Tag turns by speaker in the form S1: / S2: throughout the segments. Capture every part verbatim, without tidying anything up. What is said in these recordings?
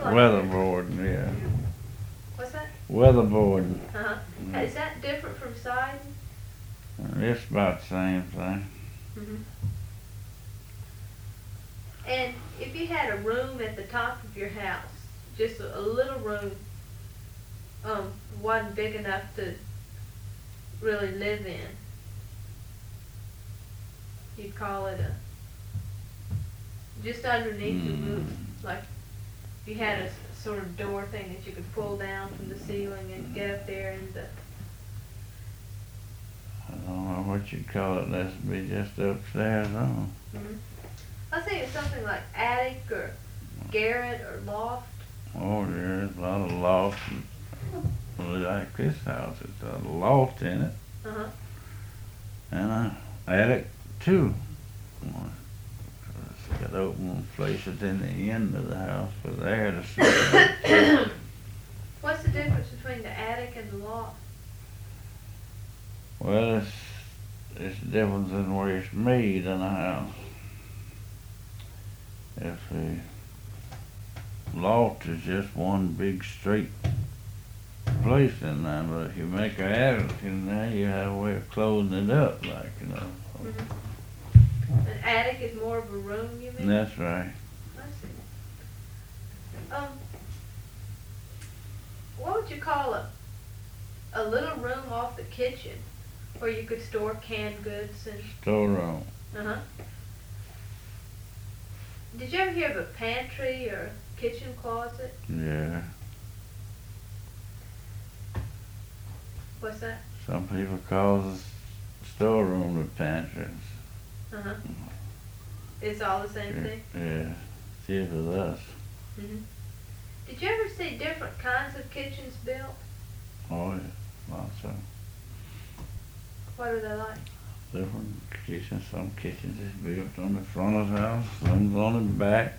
S1: Weatherboarding, yeah.
S2: What's that?
S1: Weatherboarding.
S2: Uh-huh.
S1: Mm.
S2: Is that different from siding?
S1: It's about the same thing.
S2: Mm-hmm. And if you had a room at the top of your house, just a, a little room, um, wasn't big enough to really live in, you'd call it a, just underneath the roof, like you had a s- sort of door thing that you could pull down from the ceiling and get up there and the,
S1: I don't know what you'd call it, this would be just upstairs on.
S2: mm-hmm. I think it's something like attic or garret or loft.
S1: Oh, there's a lot of loft, and, like this house, it's got a loft in it,
S2: Uh-huh.
S1: and a attic too. It's got open places in the end of the house for the air to sit.
S2: What's the difference between the attic and the loft?
S1: Well, it's, it's the difference in where it's made in a house. If the loft is just one big straight place in there, but if you make an attic in there, you have a way of closing it up, like, you know.
S2: Mm-hmm. An attic is more of a room, you mean?
S1: That's right.
S2: I see. Um, what would you call a a little room off the kitchen where you could store canned goods and?
S1: Storeroom.
S2: Uh huh. Did you ever hear of a pantry or kitchen closet?
S1: Yeah.
S2: What's that?
S1: Some people call the storeroom the pantry.
S2: Uh huh. It's all the same
S1: Yeah,
S2: thing.
S1: yeah. See with us.
S2: Mhm. Did you ever see different kinds of kitchens built?
S1: Oh yeah, lots of
S2: What are they like?
S1: different kitchens. Some kitchens is built on the front of the house, some's on the back.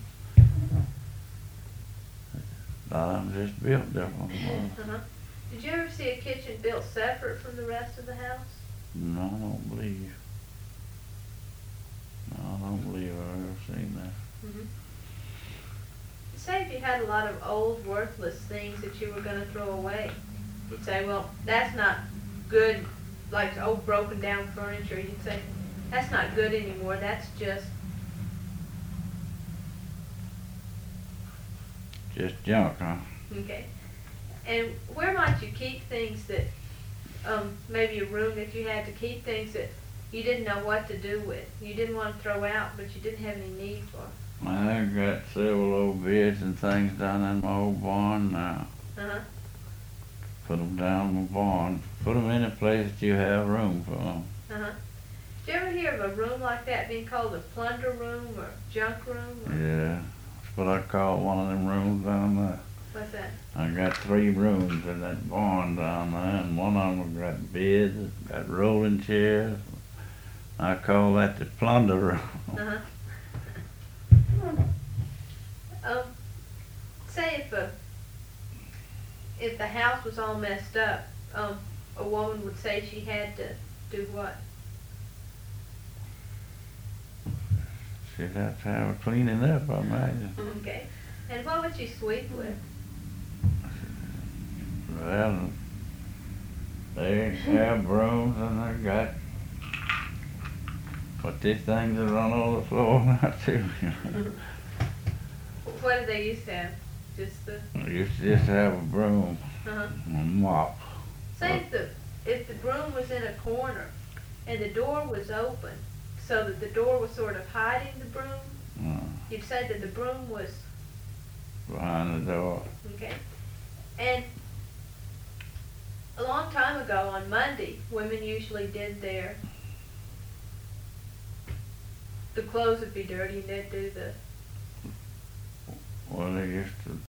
S1: A lot of them just built different.
S2: Uh-huh. Did you ever see a kitchen built separate from the rest of the house?
S1: No, I don't believe. No, I don't believe I've ever seen that.
S2: Mm-hmm. Say if you had a lot of old, worthless things that you were going to throw away, you'd say, well, that's not good, like old broken down furniture. You'd say, that's not good anymore, that's just,
S1: Just junk, huh?
S2: okay. And where might you keep things that, um, maybe a room that you had to keep things that you didn't know what to do with, you didn't want to throw out, but you didn't have any need for?
S1: I got several old beds and things down in my old barn now.
S2: Uh-huh.
S1: Put them down in the barn. Put them in a place that you have room for them.
S2: Uh-huh. Did you ever hear of a room like that being called a plunder room or junk room? Or
S1: Yeah, that's what I call one of them rooms down there.
S2: what's that?
S1: I got three rooms in that barn down there, and one of them got beds, got rolling chairs. I call that the plunder room.
S2: Uh-huh. Um, say if a, if the house was all messed up, um, a woman would say she had to do what?
S1: She'd have to have a cleaning up, I imagine.
S2: Okay. And what would she sweep with?
S1: Well, they have brooms and they got, but these things that run on the floor now too.
S2: What did they used to have? Just the,
S1: I used to just have a broom,
S2: uh-huh.
S1: a mop.
S2: Say if the, if the broom was in a corner and the door was open, so that the door was sort of hiding the broom,
S1: Uh,
S2: you'd say that the broom was,
S1: behind the door.
S2: okay. And a long time ago on Monday, women usually did their, the clothes would be dirty and they'd do the,
S1: Well, they used to